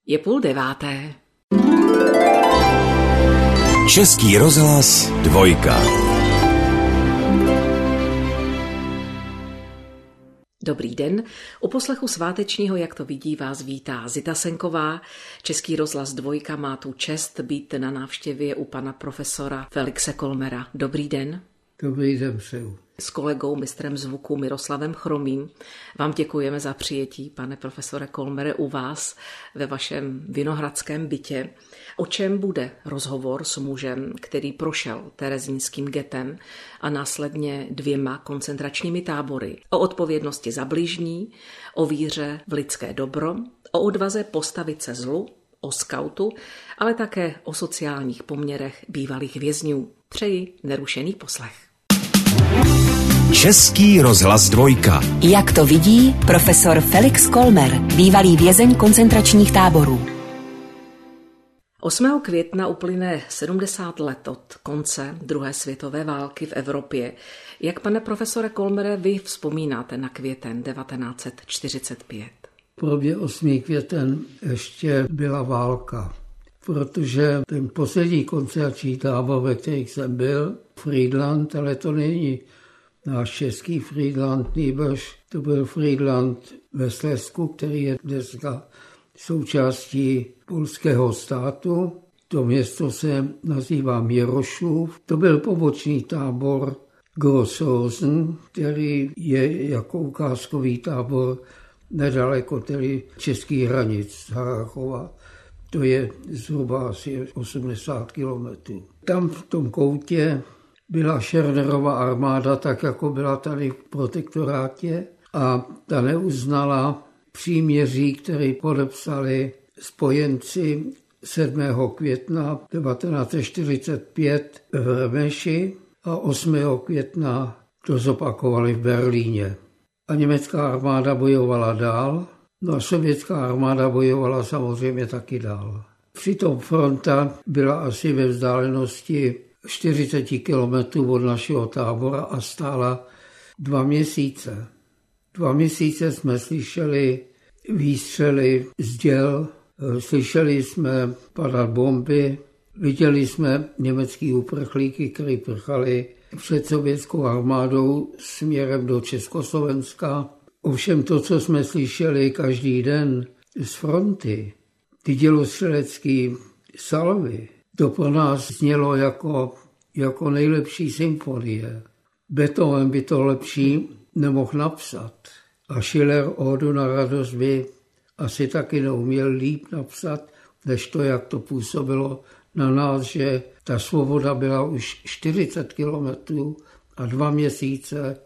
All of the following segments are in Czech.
Je 8:30. Český rozhlas Dvojka. Dobrý den, u poslechu svátečního Jak to vidí vás vítá Zita Senková. Český rozhlas Dvojka má tu čest být na návštěvě u pana profesora Felixe Kolmera. Dobrý den. Dobrý den přeju. S kolegou mistrem zvuku Miroslavem Chromým vám děkujeme za přijetí, pane profesore Kolmere, u vás ve vašem vinohradském bytě. O čem bude rozhovor s mužem, který prošel terezínským getem a následně 2 koncentračními tábory? O odpovědnosti za bližní, o víře v lidské dobro, o odvaze postavit se zlu, o skautu, ale také o sociálních poměrech bývalých vězňů. Přeji nerušený poslech. Český rozhlas Dvojka. Jak to vidí profesor Felix Kolmer, bývalý vězeň koncentračních táborů. 8. května uplyne 70 let od konce druhé světové války v Evropě. Jak, pane profesore Kolmere, vy vzpomínáte na květen 1945? Pro mě 8. květen ještě byla válka, protože ten poslední koncentrační tábor, ve kterých jsem byl, Frýdlant, ale to není náš český Frýdlant, nýbrž to byl Frýdlant ve Slezsku, který je dneska součástí polského státu. To město se nazývá Měrošův. To byl pobočný tábor Grossrosen, který je jako ukázkový tábor nedaleko tedy českých hranic Harrachova. To je zhruba asi 80 kilometrů. Tam v tom koutě byla Schörnerova armáda, tak jako byla tady v protektorátě, a ta neuznala příměří, které podepsali spojenci 7. května 1945 v Remeši a 8. května to zopakovali v Berlíně. A německá armáda bojovala dál, no a sovětská armáda bojovala samozřejmě taky dál. Přitom fronta byla asi ve vzdálenosti 40 kilometrů od našeho tábora a stála 2 měsíce. 2 měsíce jsme slyšeli výstřely z děl, slyšeli jsme padat bomby, viděli jsme německý uprchlíky, kteří prchali před sovětskou armádou směrem do Československa. Ovšem to, co jsme slyšeli každý den z fronty, ty dělostřelecké salvy, to pro nás znělo jako nejlepší symfonie. Beethoven by to lepší nemohl napsat. A Schiller Ódu na radost by asi taky neuměl líp napsat, než to, jak to působilo na nás, že ta svoboda byla už 40 kilometrů a 2 měsíce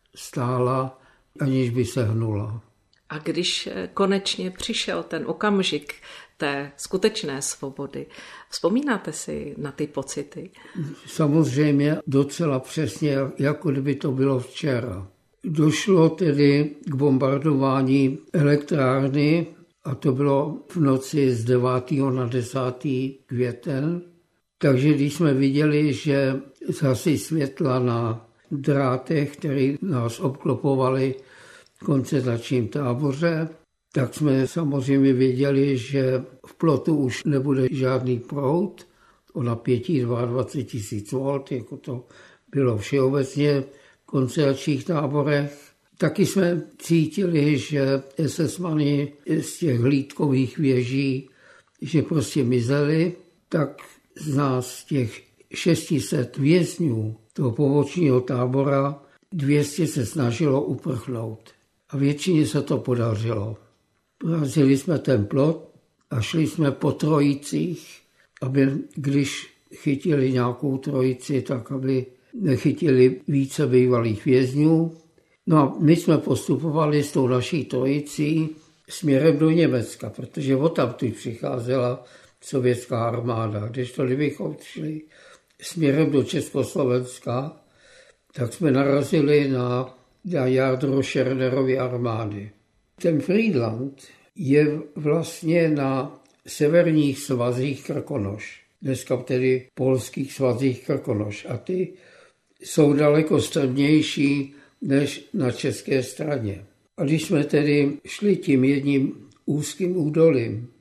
stála, aniž by se hnula. A když konečně přišel ten okamžik té skutečné svobody, vzpomínáte si na ty pocity? Samozřejmě docela přesně, jako kdyby to bylo včera. Došlo tedy k bombardování elektrárny a to bylo v noci z 9. na 10. květen. Takže když jsme viděli, že zhasí světla na drátech, které nás obklopovaly v koncentračním táboře, tak jsme samozřejmě věděli, že v plotu už nebude žádný proud o napětí 22 000 V, jako to bylo všeobecně v koncentračních táborech. Taky jsme cítili, že SS-mani z těch hlídkových věží, že prostě mizeli, tak z nás těch 600 vězňů toho pobočního tábora 200 se snažilo uprchnout. A většině se to podařilo. Porazili jsme ten plot a šli jsme po trojicích, aby když chytili nějakou trojici, tak aby nechytili více bývalých vězňů. No a my jsme postupovali s tou naší trojicí směrem do Německa, protože odtamtud přicházela sovětská armáda. Kdežto kdybychom šli směrem do Československa, tak jsme narazili na jádro Schörnerovy armády. Ten Frýdlant je vlastně na severních svazích Krkonoš, dneska tedy polských svazích Krkonoš. A ty jsou daleko strmější než na české straně. A když jsme tedy šli tím jedním úzkým údolím,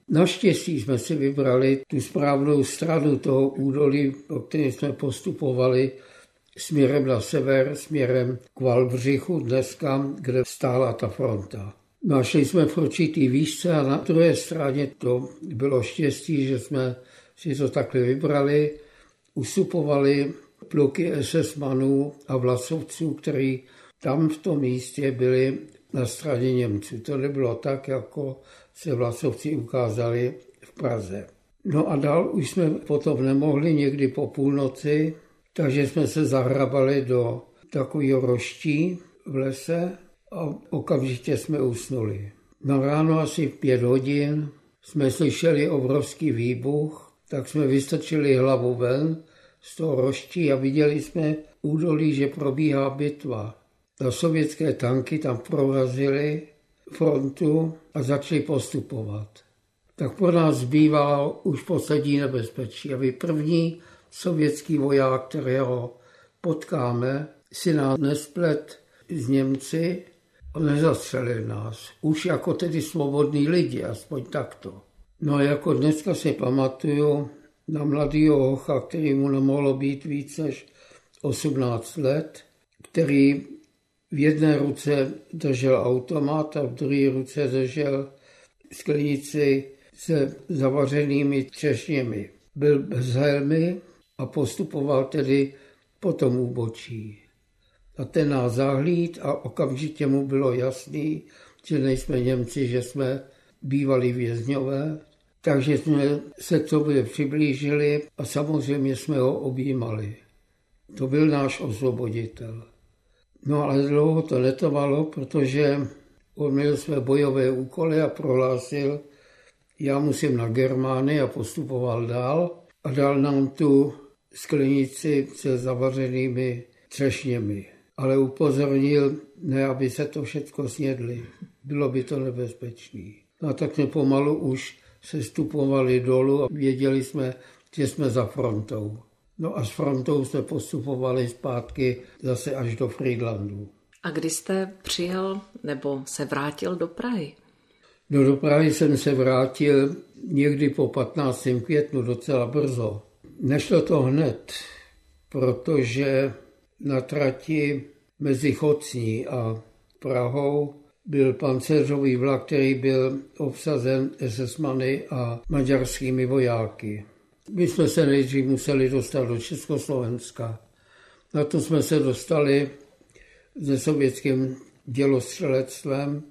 Naštěstí jsme si vybrali tu správnou stranu toho údolí, po kterém jsme postupovali směrem na sever, směrem k Valdbřichu dneska, kde stála ta fronta. Našli jsme v určitý výšce a na druhé straně to bylo štěstí, že jsme si to takhle vybrali, ustupovali pluky SS-manů a vlasovců, kteří tam v tom místě byli na straně Němců. To nebylo tak, jako se vlasovci ukázali v Praze. No a dál už jsme potom nemohli někdy po půlnoci, takže jsme se zahrabali do takového roští v lese a okamžitě jsme usnuli. Na ráno asi v 5 hodin jsme slyšeli obrovský výbuch, tak jsme vystrčili hlavu ven z toho roští a viděli jsme údolí, že probíhá bitva. A sovětské tanky tam prorazily frontu a začaly postupovat. Tak pro nás zbývalo už poslední nebezpečí, aby první sovětský voják, kterého potkáme, si nás nesplet z Němci a nezastřelil nás. Už jako tedy svobodní lidi, aspoň takto. No a jako dneska si pamatuju na mladýho hocha, který mu nemohlo být víc než 18 let, který v jedné ruce držel automat a v druhé ruce držel sklenici se zavařenými třešněmi. Byl bez helmy a postupoval tedy po tom úbočí. A ten nás zahlíd a okamžitě mu bylo jasný, že nejsme Němci, že jsme bývalí vězňové. Takže jsme se k sobě přiblížili a samozřejmě jsme ho objímali. To byl náš osvoboditel. No ale dlouho to netrvalo, protože on měl své bojové úkoly a prohlásil, já musím na Germány a postupoval dál a dal nám tu sklenici se zavařenými třešněmi. Ale upozornil, ne, aby se to všechno snědli. Bylo by to nebezpečné. A tak jsme pomalu už se stupovali dolů a věděli jsme, že jsme za frontou. No a s frontou jsme postupovali zpátky zase až do Frýdlantu. A kdy jste přijel nebo se vrátil do Prahy? No do Prahy jsem se vrátil někdy po 15. květnu, docela brzo. Nešlo to hned, protože na trati mezi Chocní a Prahou byl pancéřový vlak, který byl obsazen SS-many a maďarskými vojáky. My jsme se nejdřív museli dostat do Československa. Na to jsme se dostali se sovětským dělostřelectvem.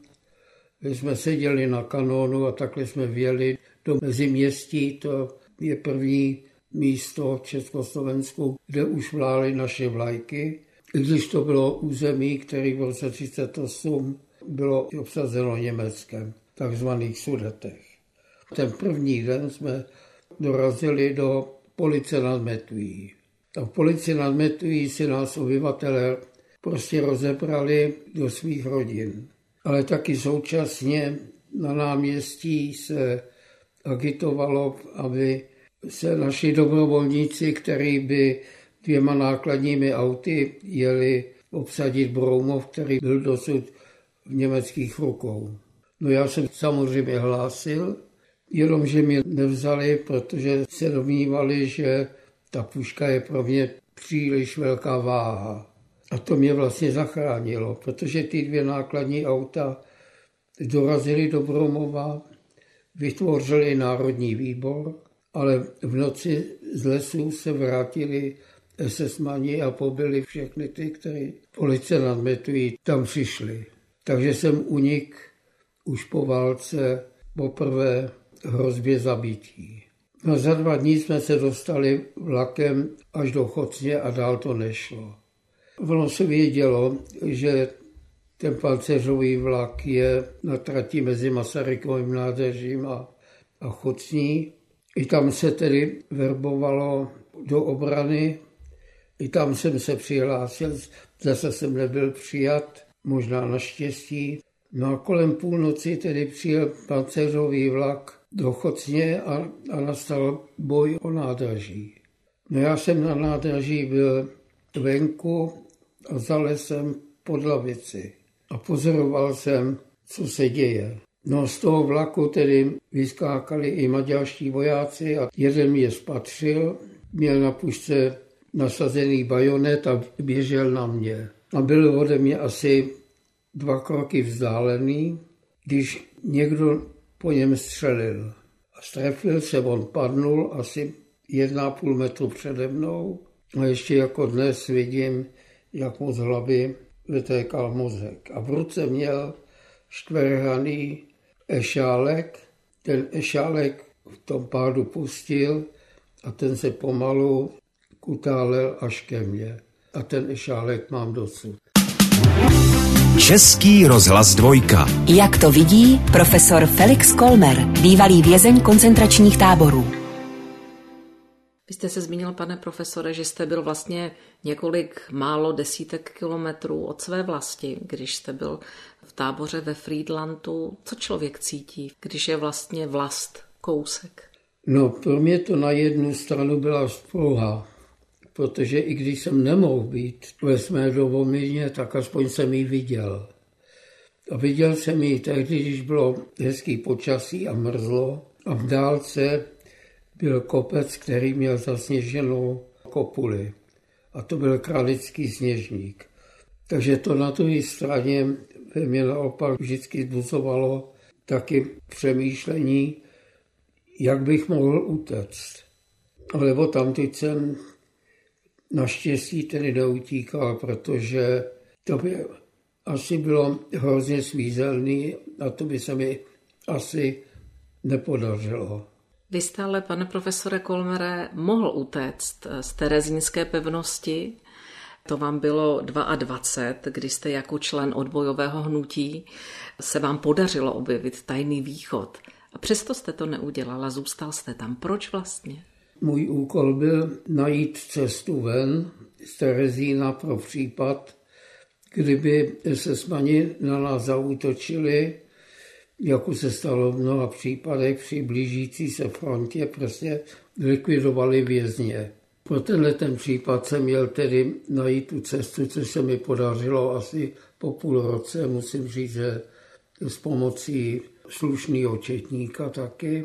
My jsme seděli na kanónu a takhle jsme vjeli do Meziměstí. To je první místo v Československu, kde už vlály naše vlajky. I když to bylo území, které v roce 1938 bylo obsazeno Německem, takzvaných Sudetech. Ten první den jsme dorazili do Police nad Metují. A v Polici nad Metují si nás obyvatelé prostě rozebrali do svých rodin. Ale taky současně na náměstí se agitovalo, aby se naši dobrovolníci, kteří by 2 nákladními auty jeli obsadit Broumov, který byl dosud v německých rukou. No já jsem samozřejmě hlásil, jenomže mě nevzali, protože se domnívali, že ta puška je pro mě příliš velká váha. A to mě vlastně zachránilo, protože ty 2 nákladní auta dorazily do Broumova, vytvořili Národní výbor, ale v noci z lesů se vrátili SS-mani a pobili všechny ty, kteří Police nad Metují tam přišli. Takže jsem unikl už po válce poprvé hrozbě zabití. No za 2 dní jsme se dostali vlakem až do Chocně a dál to nešlo. Ono se vědělo, že ten pancéřový vlak je na trati mezi Masarykovým nádražím a Chocní. I tam se tedy verbovalo do obrany. I tam jsem se přihlásil, zase jsem nebyl přijat, možná naštěstí. No a kolem půlnoci tedy přijel pancéřový vlak do Chocně a nastal boj o nádraží. No já jsem na nádraží byl venku a za lesem pod lavici. A pozoroval jsem, co se děje. No z toho vlaku tedy vyskákali i maďarští vojáci a jeden mě spatřil, měl na pušce nasazený bajonet a běžel na mě. A byl ode mě asi 2 kroky vzdálený, když někdo po něm střelil. A strefil se, on padnul asi 1,5 metru přede mnou. A ještě jako dnes vidím, jak mu z hlavy vytékal mozek. A v ruce měl čtverhranný ešálek. Ten ešálek v tom pádu pustil a ten se pomalu kutálel až ke mně. A ten ešálek mám dosud. Český rozhlas 2. Jak to vidí profesor Felix Kolmer, bývalý vězeň koncentračních táborů. Vy jste se zmínil, pane profesore, že jste byl vlastně několik málo desítek kilometrů od své vlasti, když jste byl v táboře ve Frýdlantu. Co člověk cítí, když je vlastně vlast kousek? No, pro mě to na jednu stranu byla spouha, protože i když jsem nemohl být ve své domovině, tak aspoň jsem ji viděl. A viděl jsem ji tehdy, když bylo hezký počasí a mrzlo a v dálce byl kopec, který měl zasněženou kopuli. A to byl Kralický Sněžník. Takže to na druhé straně ve mě naopak vždycky vzbuzovalo taky přemýšlení, jak bych mohl utéct. Ale odtamtud jsem naštěstí tedy neutíkal, protože to by asi bylo hrozně svízelný a to by se mi asi nepodařilo. Vy jste ale, pane profesore Kolmere, mohl utéct z terezínské pevnosti. To vám bylo 22, kdy jste jako člen odbojového hnutí se vám podařilo objevit tajný východ. A přesto jste to neudělal a zůstal jste tam. Proč vlastně? Můj úkol byl najít cestu ven z Terezína pro případ, kdyby esesmani na nás zaútočili, jako se stalo v mnoha případech při blížící se frontě, prostě likvidovali vězně. Pro tenhle ten případ jsem měl tedy najít tu cestu, což se mi podařilo asi po půl roce, musím říct, že s pomocí slušného četníka taky.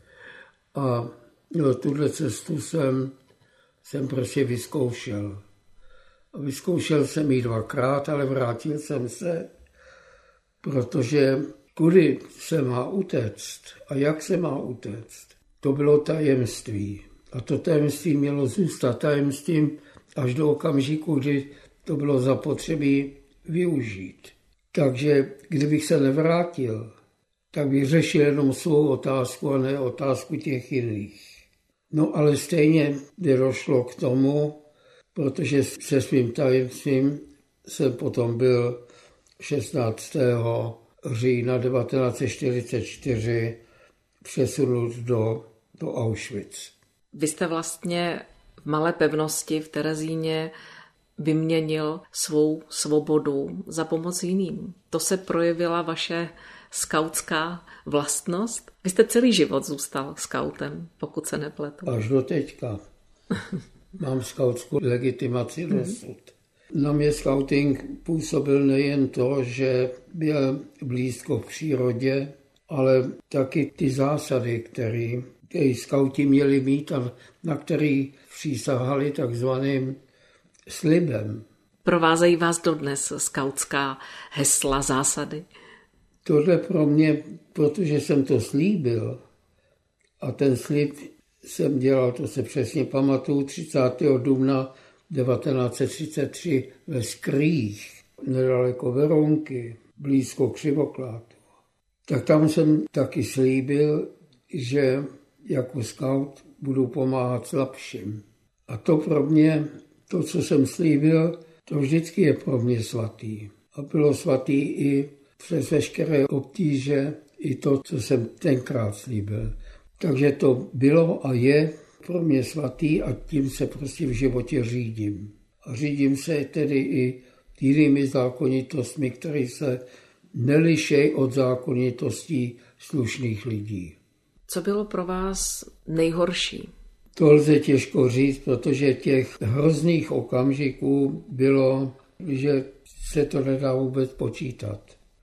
A tuhle cestu jsem prostě vyzkoušel. A vyzkoušel jsem ji 2krát, ale vrátil jsem se, protože kudy se má utéct a jak se má utéct, to bylo tajemství. A to tajemství mělo zůstat tajemstvím až do okamžiku, kdy to bylo zapotřebí využít. Takže kdybych se nevrátil, tak bych řešil jenom svou otázku a ne otázku těch jiných. No ale stejně došlo k tomu, protože se svým tajemstvím jsem potom byl 16. října 1944 přesunut do Auschwitz. Vy jste vlastně v malé pevnosti v Terezíně vyměnil svou svobodu za pomoc jiným. To se projevila vaše skautská vlastnost? Vy jste celý život zůstal skautem, pokud se nepletu. Až do teďka. Mám skautskou legitimaci dosud. Na mě skauting působil nejen to, že byl blízko k přírodě, ale taky ty zásady, které skauti měli mít a na který přísahali takzvaným slibem. Provázejí vás dodnes skautská hesla, zásady? Tohle pro mě, protože jsem to slíbil a ten slib jsem dělal, to se přesně pamatuju, 30. dubna 1933 ve Skrých, nedaleko Veronky, blízko Křivoklátu. Tak tam jsem taky slíbil, že jako skaut budu pomáhat slabším. A to pro mě, to, co jsem slíbil, to vždycky je pro mě svatý. A bylo svatý i přes veškeré obtíže, i to, co jsem tenkrát slíbil. Takže to bylo a je pro mě svatý a tím se prostě v životě řídím. A řídím se tedy i jinými zákonitostmi, které se nelišejí od zákonitostí slušných lidí. Co bylo pro vás nejhorší? To lze těžko říct, protože těch hrozných okamžiků bylo, že se to nedá vůbec počítat.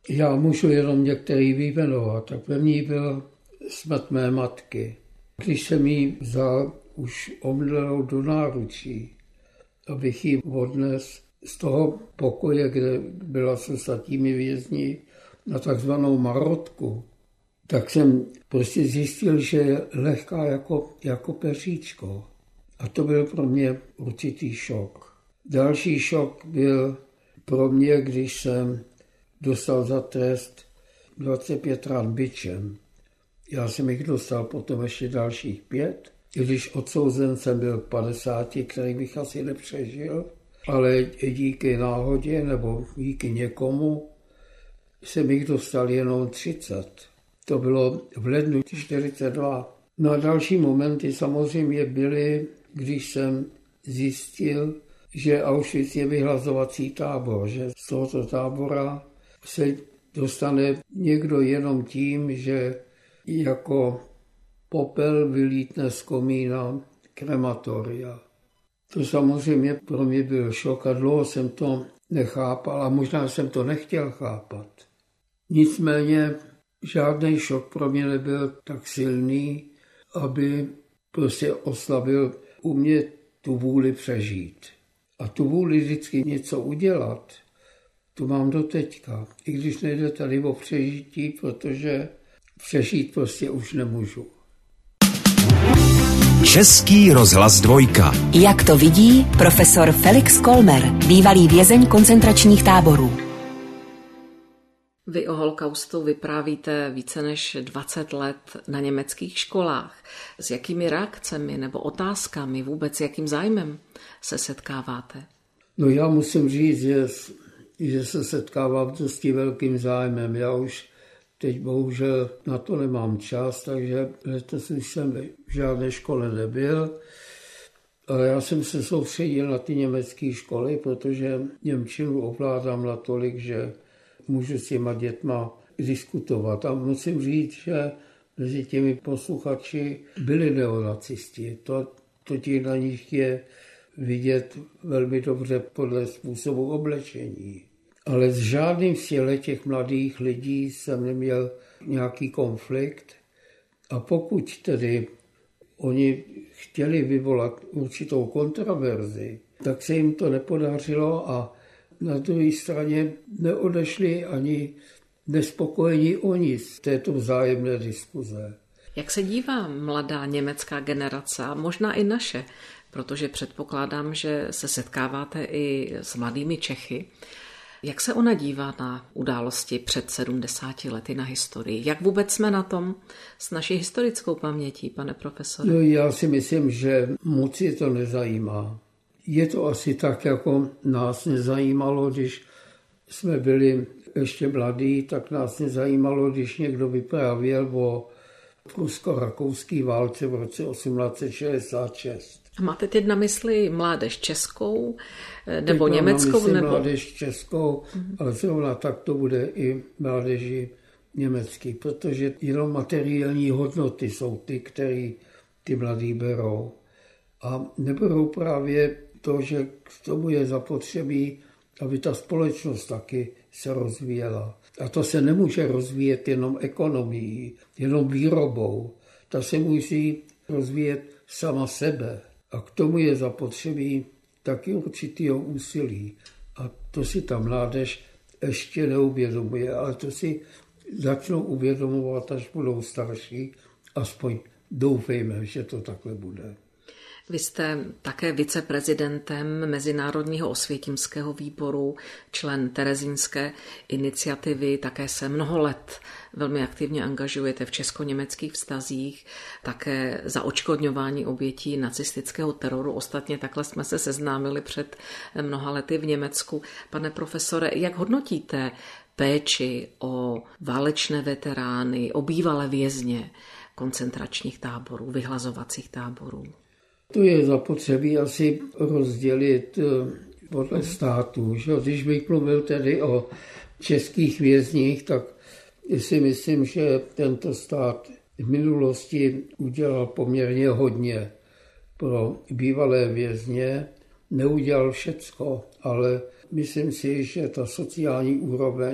Já můžu jenom některý vyjmenovat. Tak první byl smrt mé matky. Když jsem jí vzal už omdlelou do náručí, abych ji odnes z toho pokoje, kde byla se ostatními vězni, na takzvanou marotku, tak jsem prostě zjistil, že je lehká jako peříčko. A to byl pro mě určitý šok. Další šok byl pro mě, když jsem dostal za trest 25 ran bičem. Já jsem jich dostal potom ještě dalších 5, i když odsouzen jsem byl 50, který bych asi nepřežil, ale díky náhodě nebo díky někomu jsem jich dostal jenom 30. To bylo v lednu 1942. No a další momenty samozřejmě byly, když jsem zjistil, že Auschwitz je vyhlazovací tábor, že z tohoto tábora se dostane někdo jenom tím, že jako popel vylítne z komína krematoria. To samozřejmě pro mě byl šok a dlouho jsem to nechápal a možná jsem to nechtěl chápat. Nicméně žádný šok pro mě nebyl tak silný, aby prostě oslabil u mě tu vůli přežít. A tu vůli vždycky něco udělat, tu mám do teďka. I když nejde tady o přežití, protože přežít prostě už nemůžu. Český rozhlas Dvojka. Jak to vidí profesor Felix Kolmer, bývalý vězeň koncentračních táborů. Vy o holokaustu vyprávíte více než 20 let na německých školách. S jakými reakcemi nebo otázkami, vůbec jakým zájmem se setkáváte? No já musím říct, že se setkávám s dosti velkým zájmem. Já už teď bohužel na to nemám čas, takže letos jsem v žádné škole nebyl. Ale já jsem se soustředil na ty německé školy, protože němčinu ovládám natolik, že můžu s těma dětma diskutovat. A musím říct, že mezi těmi posluchači byli neonacisti. To na nich je vidět velmi dobře podle způsobu oblečení. Ale s žádným z těch mladých lidí jsem neměl nějaký konflikt. A pokud tedy oni chtěli vyvolat určitou kontroverzi, tak se jim to nepodařilo a na druhé straně neodešli ani nespokojení oni z této vzájemné diskuze. Jak se dívá mladá německá generace, a možná i naše, protože předpokládám, že se setkáváte i s mladými Čechy, jak se ona dívá na události před 70 lety, na historii? Jak vůbec jsme na tom s naší historickou pamětí, pane profesore? No, já si myslím, že moc je to nezajímá. Je to asi tak, jako nás nezajímalo, když jsme byli ještě mladí, tak nás nezajímalo, když někdo vyprávěl o prusko-rakouské válce v roce 1866. Máte teď na mysli mládež českou nebo německou? Nebo mládež českou, ale zrovna tak to bude i mládeži německý, protože jenom materiální hodnoty jsou ty, které ty mladí berou. A neberou právě to, že k tomu je zapotřebí, aby ta společnost taky se rozvíjela. A to se nemůže rozvíjet jenom ekonomií, jenom výrobou. Ta se musí rozvíjet sama sebe. A k tomu je zapotřebí taky určitýho úsilí. A to si ta mládež ještě neuvědomuje, ale to si začnou uvědomovat, až budou starší. Aspoň doufejme, že to takhle bude. Vy jste také viceprezidentem Mezinárodního osvětimského výboru, člen Terezínské iniciativy, také se mnoho let velmi aktivně angažujete v česko-německých vztazích, také za odškodňování obětí nacistického teroru. Ostatně takhle jsme se seznámili před mnoha lety v Německu. Pane profesore, jak hodnotíte péči o válečné veterány, o bývalé vězně koncentračních táborů, vyhlazovacích táborů? To je zapotřebí asi rozdělit podle států. Že? Když bych mluvil tedy o českých vězních, tak si myslím, že tento stát v minulosti udělal poměrně hodně pro bývalé vězně. Neudělal všecko, ale myslím si, že ta sociální úroveň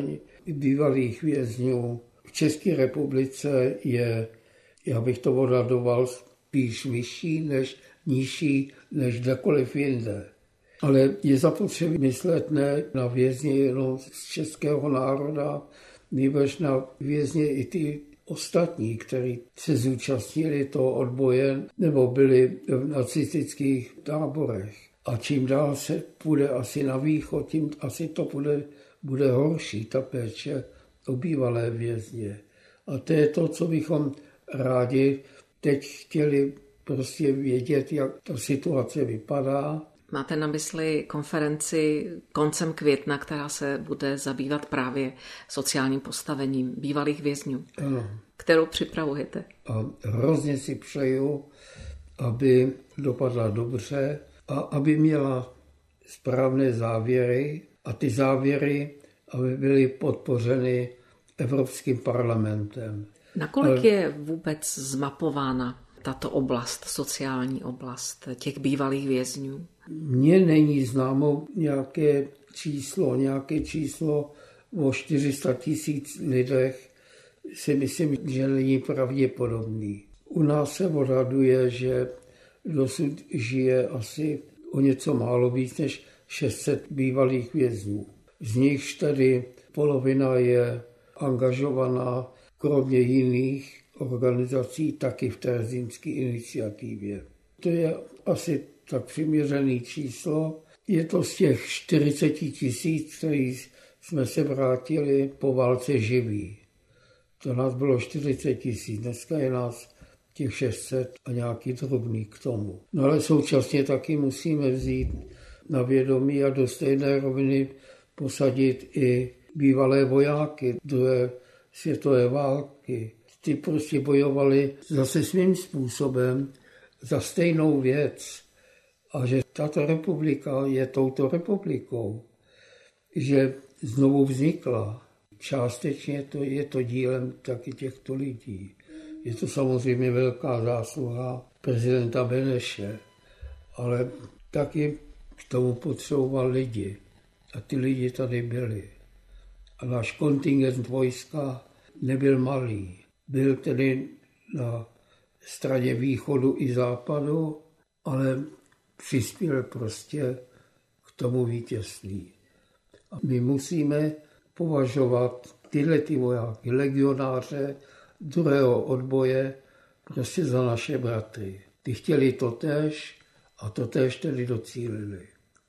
bývalých vězňů v České republice je, já bych to odhadoval, spíš vyšší než nižší než kdekoliv jinde. Ale je zapotřebí myslet ne na vězně jenom z českého národa, nýbrž na vězně i ty ostatní, kteří se zúčastnili toho odboje nebo byli v nacistických táborech. A čím dál se půjde asi na východ, tím asi to bude horší, ta péče o bývalé vězně. A to je to, co bychom rádi teď chtěli prostě vědět, jak ta situace vypadá. Máte na mysli konferenci koncem května, která se bude zabývat právě sociálním postavením bývalých vězňů, ano. Kterou připravujete? A hrozně si přeju, aby dopadla dobře a aby měla správné závěry a ty závěry, aby byly podpořeny Evropským parlamentem. Nakolik je vůbec zmapována tato oblast, sociální oblast těch bývalých vězňů? Mně není známo nějaké číslo o 400 000 lidech, si myslím, že není pravděpodobný. U nás se odhaduje, že dosud žije asi o něco málo víc než 600 bývalých vězňů. Z nichž tedy polovina je angažovaná kromě jiných organizací taky v Terezínské iniciativě. To je asi tak přiměřené číslo. Je to z těch 40 000, kteří jsme se vrátili po válce živí. To nás bylo 40 000, dneska je nás těch 600 a nějaký drobný k tomu. No ale současně taky musíme vzít na vědomí a do stejné roviny posadit i bývalé vojáky druhé světové války. Ty prostě bojovali zase svým způsobem za stejnou věc. A že tato republika je touto republikou, že znovu vznikla. Částečně je to dílem taky těchto lidí. Je to samozřejmě velká zásluha prezidenta Beneše, ale taky k tomu potřeboval lidi. A ty lidi tady byli. A náš kontingent vojska nebyl malý. Byl tedy na straně východu i západu, ale přispěl prostě k tomu vítězství. A my musíme považovat tyhle vojáky, legionáře druhého odboje prostě za naše bratry. Ty chtěli totéž a totéž tedy docílili.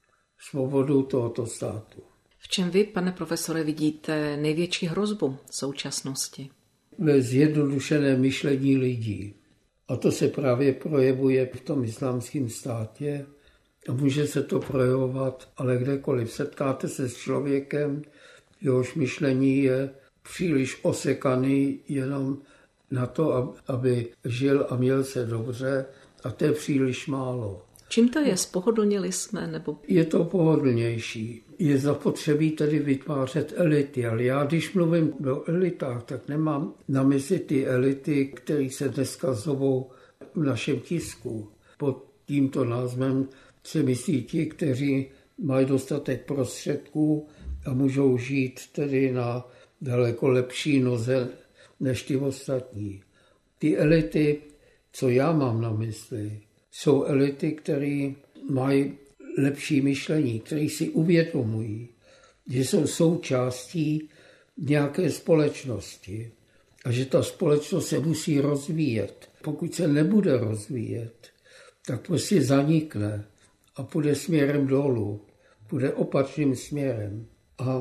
Svobodu tohoto státu. V čem vy, pane profesore, vidíte největší hrozbu současnosti? Ve zjednodušeném myšlení lidí. A to se právě projevuje v tom islámském státě. A může se to projevovat, ale kdekoliv setkáte se s člověkem, jehož myšlení je příliš osekaný jenom na to, aby žil a měl se dobře, a to je příliš málo. Čím to je? Spohodlnili jsme? Nebo... Je to pohodlnější. Je zapotřebí tedy vytvářet elity, ale já když mluvím o elitách, tak nemám na mysli ty elity, které se dneska zovou v našem tisku. Pod tímto názvem se myslí ti, kteří mají dostatek prostředků a můžou žít tedy na daleko lepší noze než ty ostatní. Ty elity, co já mám na mysli, jsou elity, které mají lepší myšlení, které si uvědomují, že jsou součástí nějaké společnosti a že ta společnost se musí rozvíjet. Pokud se nebude rozvíjet, tak prostě zanikne a půjde směrem dolů, půjde opačným směrem. A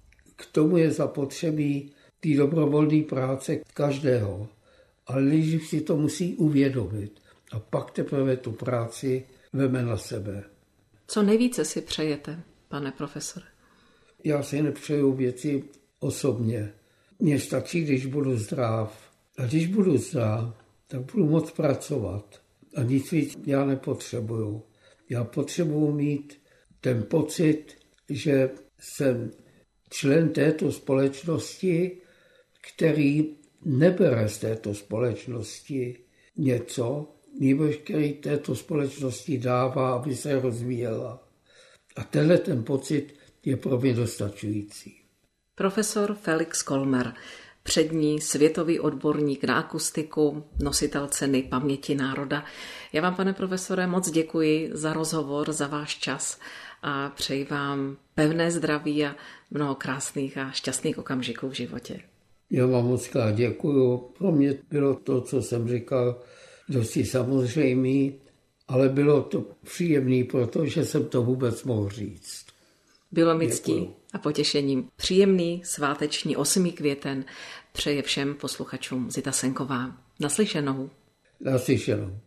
k tomu je zapotřebí té dobrovolné práce každého. Ale lidi si to musí uvědomit a pak teprve tu práci veme na sebe. Co nejvíce si přejete, pane profesore? Já si nepřeju věci osobně. Mně stačí, když budu zdrav. A když budu zdrav, tak budu moct pracovat. A nic víc já nepotřebuju. Já potřebuji mít ten pocit, že jsem člen této společnosti, který nebere z této společnosti něco, nebo který této společnosti dává, aby se rozvíjela. A tenhle ten pocit je pro mě dostačující. Profesor Felix Kolmer, přední světový odborník na akustiku, nositel ceny Paměti národa. Já vám, pane profesore, moc děkuji za rozhovor, za váš čas a přeji vám pevné zdraví a mnoho krásných a šťastných okamžiků v životě. Já vám moc krát děkuju. Pro mě bylo to, co jsem říkal, dosti samozřejmý, ale bylo to příjemný, protože jsem to vůbec mohl říct. Bylo mi ctí a potěšením. Příjemný sváteční 8. květen přeje všem posluchačům Zita Senková. Naslyšenou. Naslyšenou.